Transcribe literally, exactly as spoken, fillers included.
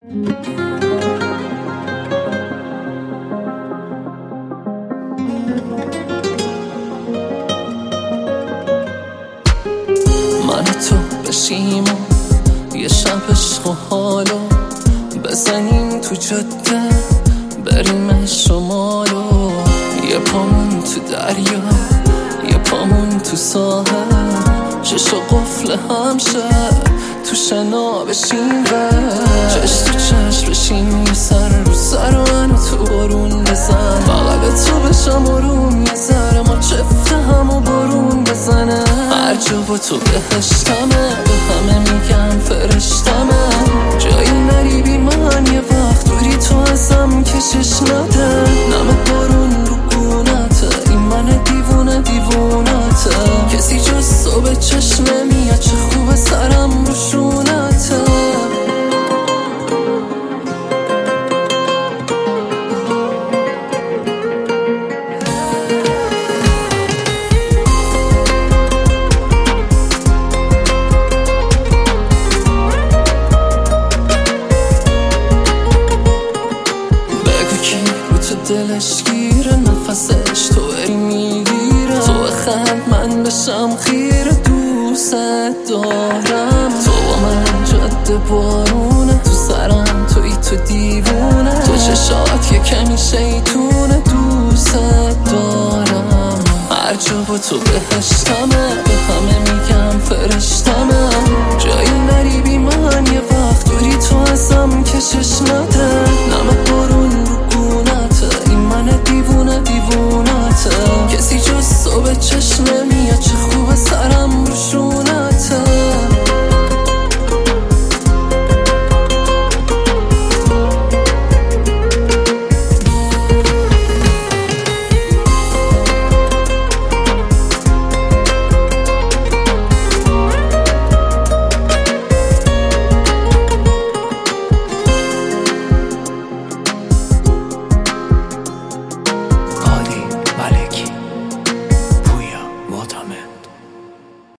من تو بشیم و یه شب عشق و حالو بزنیم تو جاده بریم شمالو، یه پامون تو دریا یه پامون تو ساحل، چش و قفل همشه تو شنا بشیم و چش تو چش بشیم، یه سر رو سر و منو تو بارون بزن، بغل تو بشم و روم یه ذره ما چفت هم و بارون بزنه، هر جا با تو بهشتمه، به همه میگم فرشتمه، جایی نری بی من یه وقت دوری تو ازم کشش نده، نمه بارون رو گونته، این من دیوونه دیوونته، کسی جز تو به چشم نمیاد، چه خوبه سرم رو شونته. دلش گیره نفسش تو اری میگیره، تو بخند من بشم خیره، دوست دارم تو با من جاده بارونه، تو سرم توی تو دیوونه، تو چشات یه کمی شیطونه، دوست دارم هر جا با تو بهشتمه، به همه میگم فرشتمه، جایی نری بی من یه وقت دوری تو ازم کشش نده،